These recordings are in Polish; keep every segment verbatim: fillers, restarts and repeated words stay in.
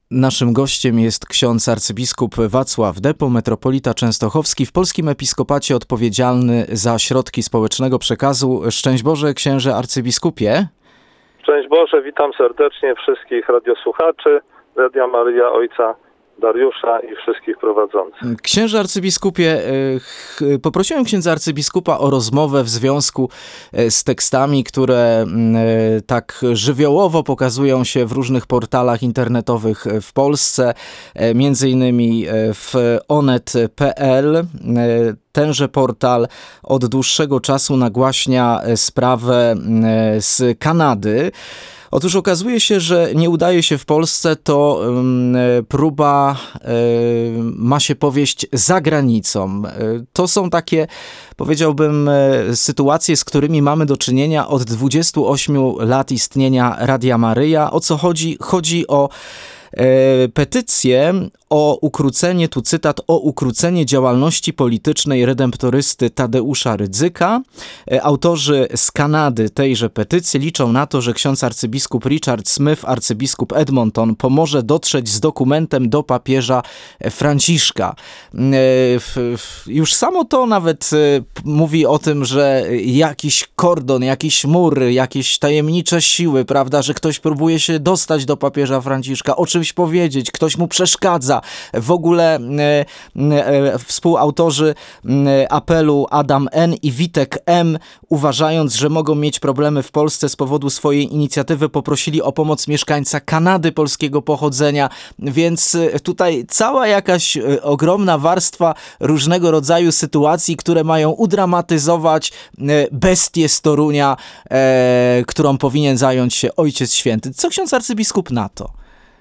Naszym gościem jest ksiądz arcybiskup Wacław Depo, metropolita częstochowski, w polskim episkopacie odpowiedzialny za środki społecznego przekazu. Szczęść Boże, księże arcybiskupie. Szczęść Boże, witam serdecznie wszystkich radiosłuchaczy, Radia Maryja Ojca Dariusza i wszystkich prowadzących. Księże arcybiskupie, poprosiłem księdza arcybiskupa o rozmowę w związku z tekstami, które tak żywiołowo pokazują się w różnych portalach internetowych w Polsce, między innymi w onet kropka pe el. Tenże portal od dłuższego czasu nagłaśnia sprawę z Kanady. Otóż okazuje się, że nie udaje się w Polsce, to um, próba um, ma się powieść za granicą. To są takie, powiedziałbym, sytuacje, z którymi mamy do czynienia od dwudziestu ośmiu lat istnienia Radia Maryja. O co chodzi? Chodzi o e, petycję o ukrócenie, tu cytat, o ukrócenie działalności politycznej redemptorysty Tadeusza Rydzyka. Autorzy z Kanady tejże petycji liczą na to, że ksiądz arcybiskup Richard Smith, arcybiskup Edmonton, pomoże dotrzeć z dokumentem do papieża Franciszka. Już samo to nawet mówi o tym, że jakiś kordon, jakiś mur, jakieś tajemnicze siły, prawda, że ktoś próbuje się dostać do papieża Franciszka, o czymś powiedzieć, ktoś mu przeszkadza. W ogóle e, e, współautorzy e, apelu Adam N. i Witek M., uważając, że mogą mieć problemy w Polsce z powodu swojej inicjatywy, poprosili o pomoc mieszkańca Kanady polskiego pochodzenia, więc tutaj cała jakaś e, ogromna warstwa różnego rodzaju sytuacji, które mają udramatyzować e, bestię z Torunia, e, którą powinien zająć się Ojciec Święty. Co ksiądz arcybiskup na to?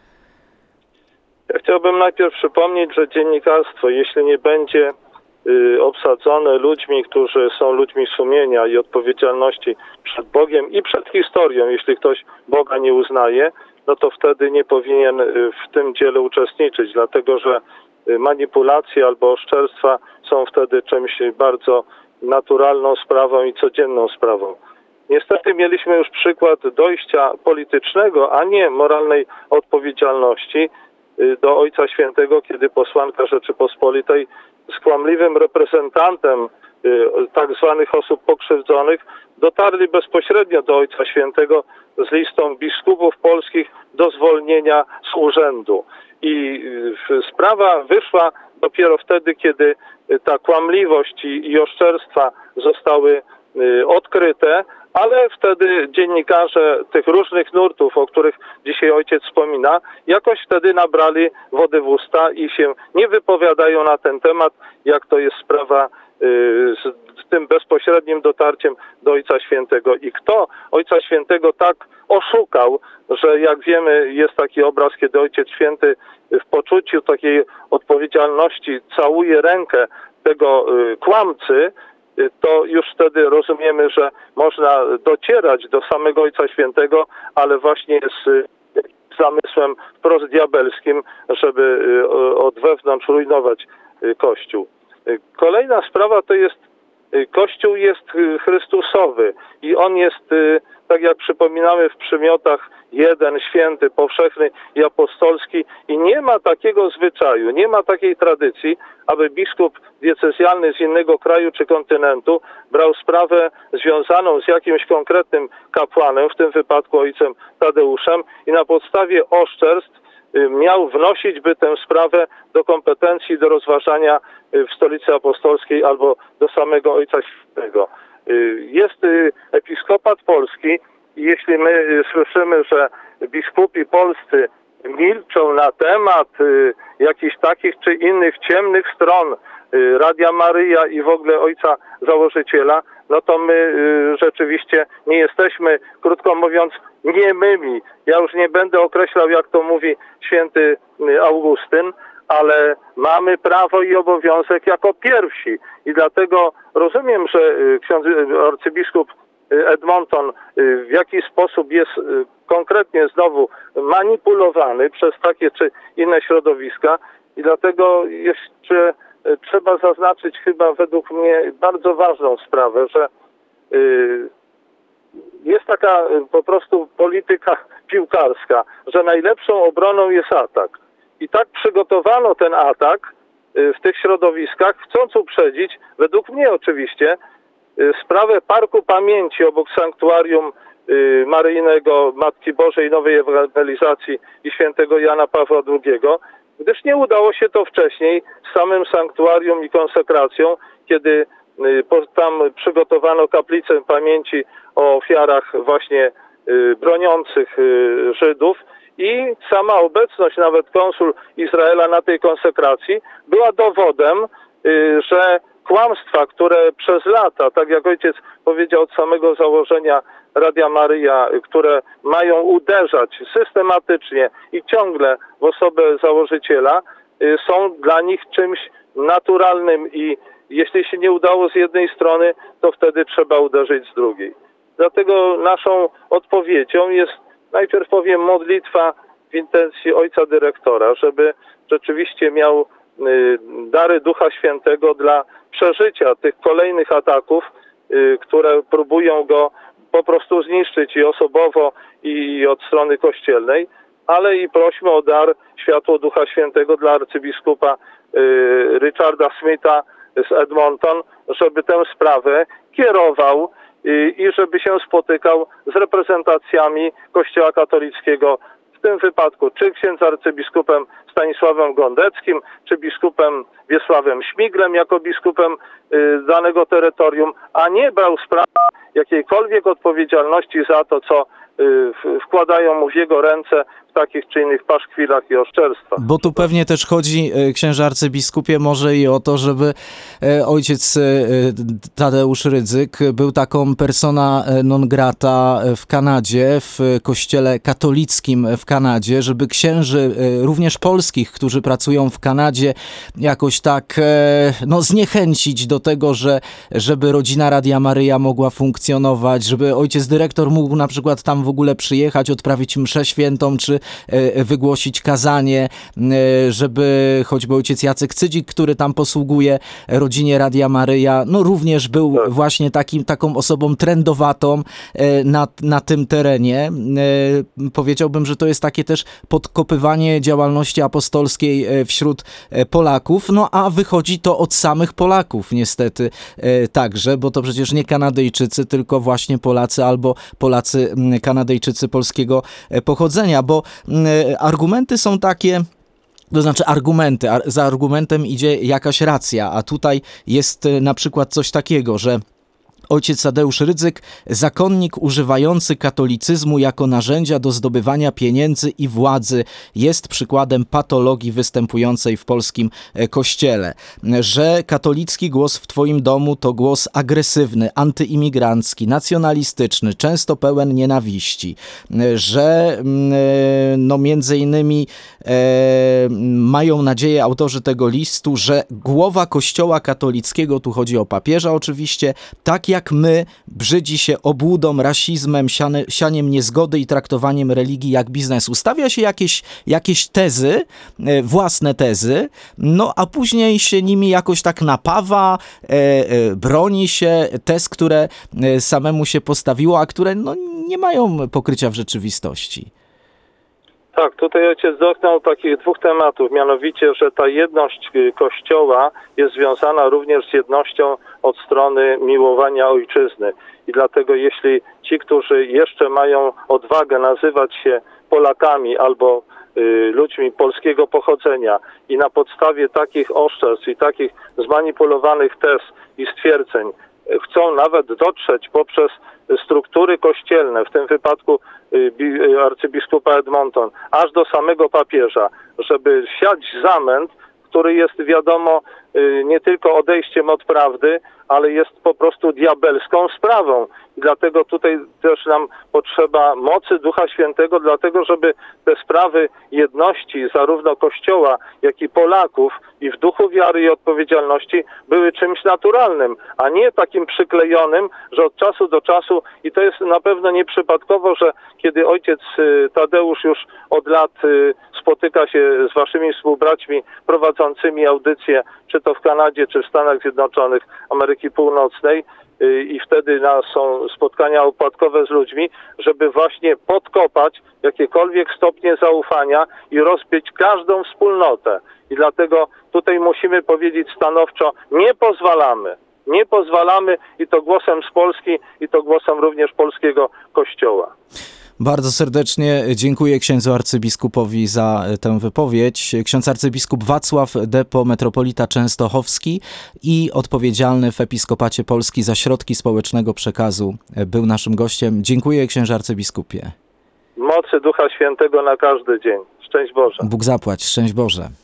Ja chciałbym najpierw przypomnieć, że dziennikarstwo, jeśli nie będzie y, obsadzone ludźmi, którzy są ludźmi sumienia i odpowiedzialności przed Bogiem i przed historią, jeśli ktoś Boga nie uznaje, no to wtedy nie powinien y, w tym dziele uczestniczyć, dlatego że y, manipulacje albo oszczerstwa są wtedy czymś bardzo naturalną sprawą i codzienną sprawą. Niestety mieliśmy już przykład dojścia politycznego, a nie moralnej odpowiedzialności do Ojca Świętego, kiedy posłanka Rzeczypospolitej z kłamliwym reprezentantem tak zwanych osób pokrzywdzonych dotarli bezpośrednio do Ojca Świętego z listą biskupów polskich do zwolnienia z urzędu. I sprawa wyszła dopiero wtedy, kiedy ta kłamliwość i, i oszczerstwa zostały odkryte, ale wtedy dziennikarze tych różnych nurtów, o których dzisiaj ojciec wspomina, jakoś wtedy nabrali wody w usta i się nie wypowiadają na ten temat, jak to jest sprawa z, z tym bezpośrednim dotarciem do Ojca Świętego. I kto Ojca Świętego tak oszukał, że jak wiemy jest taki obraz, kiedy Ojciec Święty w poczuciu takiej odpowiedzialności całuje rękę tego kłamcy, to już wtedy rozumiemy, że można docierać do samego Ojca Świętego, ale właśnie z zamysłem wprost diabelskim, żeby od wewnątrz rujnować Kościół. Kolejna sprawa to jest, Kościół jest Chrystusowy i on jest, tak jak przypominamy w przymiotach, jeden, święty, powszechny i apostolski i nie ma takiego zwyczaju, nie ma takiej tradycji, aby biskup diecezjalny z innego kraju czy kontynentu brał sprawę związaną z jakimś konkretnym kapłanem, w tym wypadku ojcem Tadeuszem, i na podstawie oszczerstw miał wnosić by tę sprawę do kompetencji, do rozważania w Stolicy Apostolskiej albo do samego Ojca Świętego. Jest episkopat polski i jeśli my słyszymy, że biskupi polscy milczą na temat jakichś takich czy innych ciemnych stron Radia Maryja i w ogóle Ojca Założyciela, no to my rzeczywiście nie jesteśmy, krótko mówiąc, niemymi. Ja już nie będę określał, jak to mówi święty Augustyn, ale mamy prawo i obowiązek jako pierwsi. I dlatego rozumiem, że ksiądz arcybiskup Edmonton w jakiś sposób jest konkretnie znowu manipulowany przez takie czy inne środowiska i dlatego jeszcze trzeba zaznaczyć chyba według mnie bardzo ważną sprawę, że jest taka po prostu polityka piłkarska, że najlepszą obroną jest atak. I tak przygotowano ten atak w tych środowiskach, chcąc uprzedzić, według mnie oczywiście, sprawę Parku Pamięci obok Sanktuarium Maryjnego Matki Bożej Nowej Ewangelizacji i świętego Jana Pawła drugiego, gdyż nie udało się to wcześniej z samym sanktuarium i konsekracją, kiedy tam przygotowano kaplicę pamięci o ofiarach właśnie broniących Żydów i sama obecność nawet konsul Izraela na tej konsekracji była dowodem, że kłamstwa, które przez lata, tak jak ojciec powiedział od samego założenia Radia Maryja, które mają uderzać systematycznie i ciągle w osobę założyciela, są dla nich czymś naturalnym i jeśli się nie udało z jednej strony, to wtedy trzeba uderzyć z drugiej. Dlatego naszą odpowiedzią jest, najpierw powiem, modlitwa w intencji ojca dyrektora, żeby rzeczywiście miał y, dary Ducha Świętego dla przeżycia tych kolejnych ataków, y, które próbują go po prostu zniszczyć i osobowo, i od strony kościelnej, ale i prośmy o dar światło Ducha Świętego dla arcybiskupa y, Richarda Smitha z Edmonton, żeby tę sprawę kierował y, i żeby się spotykał z reprezentacjami Kościoła katolickiego, w tym wypadku czy księdza arcybiskupem Stanisławem Gondeckim, czy biskupem Wiesławem Śmiglem jako biskupem y, danego terytorium, a nie brał sprawy jakiejkolwiek odpowiedzialności za to, co y, wkładają mu w jego ręce w takich czy innych paszkwilach i oszczerstwach. Bo tu pewnie też chodzi, księże arcybiskupie, może i o to, żeby ojciec Tadeusz Rydzyk był taką persona non grata w Kanadzie, w kościele katolickim w Kanadzie, żeby księży również polskich, którzy pracują w Kanadzie, jakoś tak no, zniechęcić do tego, że żeby rodzina Radia Maryja mogła funkcjonować, żeby ojciec dyrektor mógł na przykład tam w ogóle przyjechać, odprawić mszę świętą, czy wygłosić kazanie, żeby choćby ojciec Jacek Cydzik, który tam posługuje rodzinie Radia Maryja, no również był tak. właśnie takim, taką osobą trendowatą na, na tym terenie. Powiedziałbym, że to jest takie też podkopywanie działalności apostolskiej wśród Polaków, no a wychodzi to od samych Polaków niestety także, bo to przecież nie Kanadyjczycy, tylko właśnie Polacy albo Polacy Kanadyjczycy polskiego pochodzenia, bo argumenty są takie, to znaczy argumenty, za argumentem idzie jakaś racja, a tutaj jest na przykład coś takiego, że ojciec Tadeusz Rydzyk, zakonnik używający katolicyzmu jako narzędzia do zdobywania pieniędzy i władzy, jest przykładem patologii występującej w polskim kościele. Że katolicki głos w twoim domu to głos agresywny, antyimigrancki, nacjonalistyczny, często pełen nienawiści. Że no między innymi e, mają nadzieję autorzy tego listu, że głowa kościoła katolickiego, tu chodzi o papieża oczywiście, tak jak jak my, brzydzi się obłudą, rasizmem, siane, sianiem niezgody i traktowaniem religii jak biznesu. Stawia się jakieś, jakieś tezy, własne tezy, no a później się nimi jakoś tak napawa, e, e, broni się tez, które samemu się postawiło, a które no, nie mają pokrycia w rzeczywistości. Tak, tutaj ojciec dotknął takich dwóch tematów, mianowicie, że ta jedność Kościoła jest związana również z jednością od strony miłowania ojczyzny. I dlatego jeśli ci, którzy jeszcze mają odwagę nazywać się Polakami albo y, ludźmi polskiego pochodzenia i na podstawie takich oszczerstw i takich zmanipulowanych tez i stwierdzeń chcą nawet dotrzeć poprzez struktury kościelne, w tym wypadku arcybiskupa Edmonton, aż do samego papieża, żeby siać zamęt, który jest wiadomo nie tylko odejściem od prawdy, ale jest po prostu diabelską sprawą. I dlatego tutaj też nam potrzeba mocy Ducha Świętego, dlatego żeby te sprawy jedności zarówno Kościoła, jak i Polaków i w duchu wiary i odpowiedzialności były czymś naturalnym, a nie takim przyklejonym, że od czasu do czasu, i to jest na pewno nieprzypadkowo, że kiedy ojciec Tadeusz już od lat spotyka się z waszymi współbraćmi prowadzącymi audycje, czy to w Kanadzie, czy w Stanach Zjednoczonych Ameryki Północnej, i wtedy na, są spotkania opłatkowe z ludźmi, żeby właśnie podkopać jakiekolwiek stopnie zaufania i rozbić każdą wspólnotę. I dlatego tutaj musimy powiedzieć stanowczo, nie pozwalamy, nie pozwalamy i to głosem z Polski, i to głosem również polskiego Kościoła. Bardzo serdecznie dziękuję księdzu arcybiskupowi za tę wypowiedź. Ksiądz arcybiskup Wacław Depo, metropolita częstochowski i odpowiedzialny w Episkopacie Polski za środki społecznego przekazu, był naszym gościem. Dziękuję, księże arcybiskupie. Mocy Ducha Świętego na każdy dzień. Szczęść Boże. Bóg zapłać. Szczęść Boże.